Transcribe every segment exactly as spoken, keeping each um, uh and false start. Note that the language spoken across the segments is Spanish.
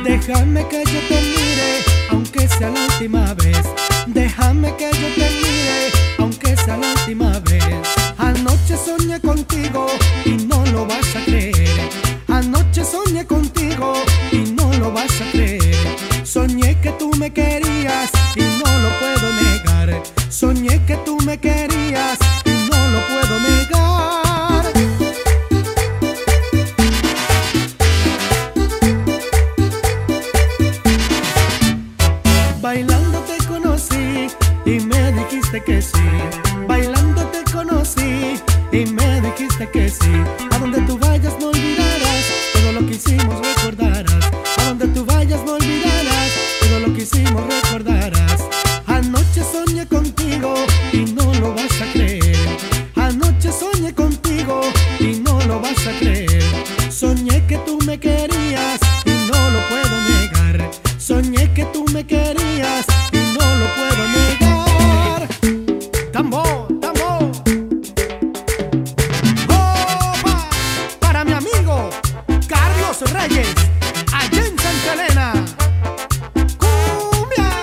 Déjame que yo te mire, aunque sea la última vez. Déjame que yo te mire, aunque sea la última vez. Anoche soñé contigo y no lo vas a creer. Anoche soñé contigo y no lo vas a creer. Soñé que tú me querías y no lo puedo negar. Soñé que tú me querías y no lo puedo negar. Bailando te conocí y me dijiste que sí. Bailando te conocí y me dijiste que sí. A donde tú vayas no olvidarás todo lo que hicimos, recordarás. A donde tú vayas no olvidarás todo lo que hicimos, recordarás. Anoche soñé contigo y no lo vas a creer. Anoche soñé contigo y no lo vas a creer. Soñé que tú me querías y no lo puedo negar. Soñé que tú me querías y no lo puedo negar. Tambor, tambor. ¡Opa! Para mi amigo Carlos Reyes, allá en Santa Elena. ¡Cumbia!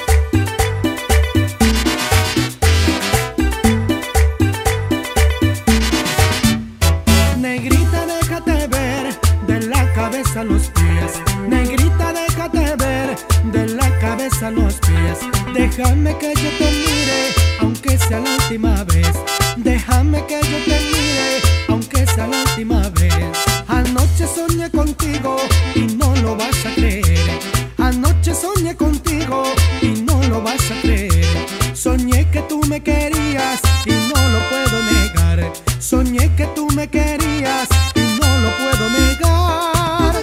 Negrita, déjate ver de la cabeza a los pies. Negrita, déjate ver de la cabeza a los pies. Déjame que yo te mire, aunque sea la última vez. Déjame que yo te mire, aunque sea la última vez. Anoche soñé contigo y no lo vas a creer. Anoche soñé contigo y no lo vas a creer. Soñé que tú me querías y no lo puedo negar. Soñé que tú me querías y no lo puedo negar.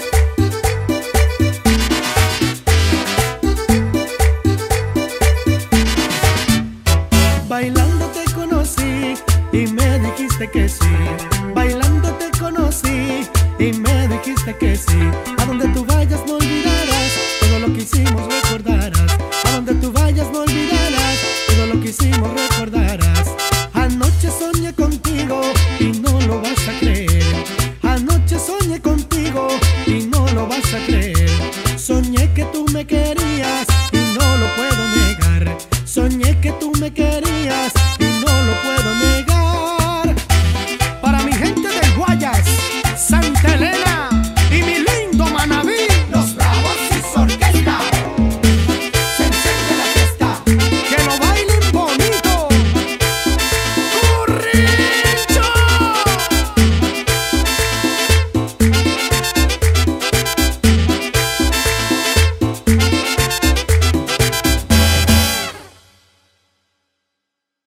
Bailando te conocí y me dijiste que sí. Bailando te conocí y me dijiste que sí. A donde tú vayas no olvidarás todo lo que hicimos, recordarás. A donde tú vayas no olvidarás todo lo que hicimos, recordarás. Anoche soñé contigo y no lo vas a creer. Anoche soñé contigo y no lo vas a creer. Soñé que tú me querías